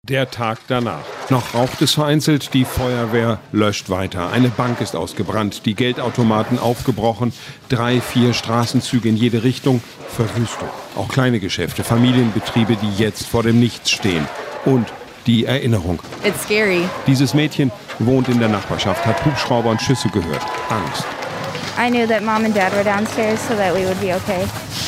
Der Tag danach. Noch raucht es vereinzelt, die Feuerwehr löscht weiter. Eine Bank ist ausgebrannt, die Geldautomaten aufgebrochen, 3, 4 Straßenzüge in jede Richtung, Verwüstung. Auch kleine Geschäfte, Familienbetriebe, die jetzt vor dem Nichts stehen. Und die Erinnerung. It's scary. Dieses Mädchen wohnt in der Nachbarschaft, hat Hubschrauber und Schüsse gehört. Angst. I knew that Mom and Dad were downstairs so that we would be okay.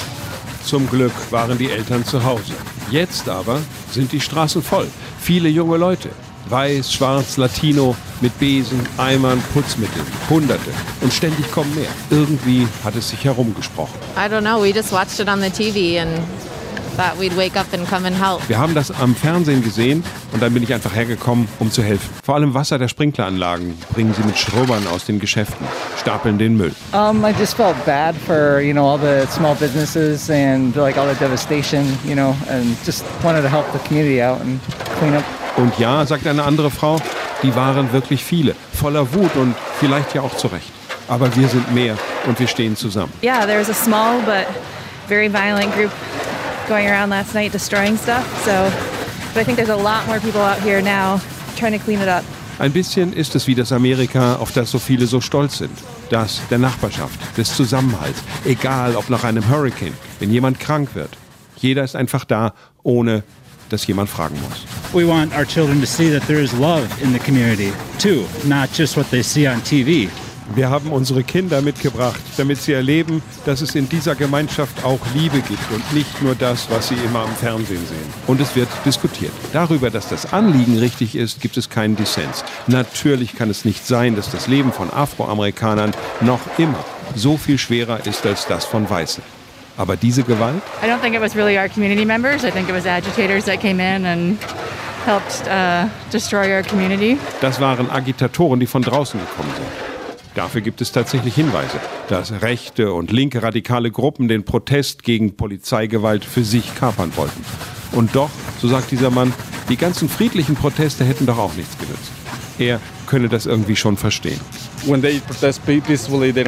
Zum Glück waren die Eltern zu Hause. Jetzt aber sind die Straßen voll. Viele junge Leute. Weiß, schwarz, Latino, mit Besen, Eimern, Putzmitteln. Hunderte. Und ständig kommen mehr. Irgendwie hat es sich herumgesprochen. I don't know, we just watched it on the TV and thought we'd wake up and come and help. Wir haben das am Fernsehen gesehen und dann bin ich einfach hergekommen, um zu helfen. Vor allem Wasser der Sprinkleranlagen bringen sie mit Schrubbern aus den Geschäften, stapeln den Müll. I just felt bad for, all the small businesses and all the devastation, and just wanted to help the community out and clean up. Und ja, sagt eine andere Frau, die waren wirklich viele, voller Wut und vielleicht ja auch zurecht. Aber wir sind mehr und wir stehen zusammen. Yeah, there was a small but very violent group going around last night destroying stuff. But I think there's a lot more people out here now trying to clean it up. Ein bisschen ist es wie das Amerika, auf das so viele so stolz sind. Das der Nachbarschaft, des Zusammenhalts. Egal, ob nach einem Hurricane, wenn jemand krank wird. Jeder ist einfach da, ohne dass jemand fragen muss. We want our children to see that there is love in the community, too, not just what they see on TV. Wir haben unsere Kinder mitgebracht, damit sie erleben, dass es in dieser Gemeinschaft auch Liebe gibt und nicht nur das, was sie immer am Fernsehen sehen. Und es wird diskutiert. Darüber, dass das Anliegen richtig ist, gibt es keinen Dissens. Natürlich kann es nicht sein, dass das Leben von Afroamerikanern noch immer so viel schwerer ist als das von Weißen. Aber diese Gewalt? I don't think it was really our community members. I think it was agitators that came in and helped destroy our community. Das waren Agitatoren, die von draußen gekommen sind. Dafür gibt es tatsächlich Hinweise, dass rechte und linke radikale Gruppen den Protest gegen Polizeigewalt für sich kapern wollten. Und doch, so sagt dieser Mann, die ganzen friedlichen Proteste hätten doch auch nichts genützt. Er könne das irgendwie schon verstehen. When they protest peacefully, they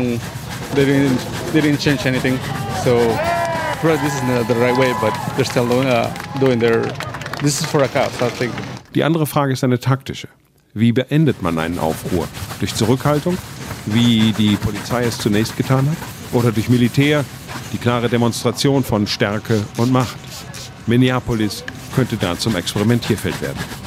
didn't change anything. So, this is not the right way, but they're still doing their. This is for a cause, I think. Die andere Frage ist eine taktische. Wie beendet man einen Aufruhr? Durch Zurückhaltung, wie die Polizei es zunächst getan hat? Oder durch Militär, die klare Demonstration von Stärke und Macht? Minneapolis könnte da zum Experimentierfeld werden.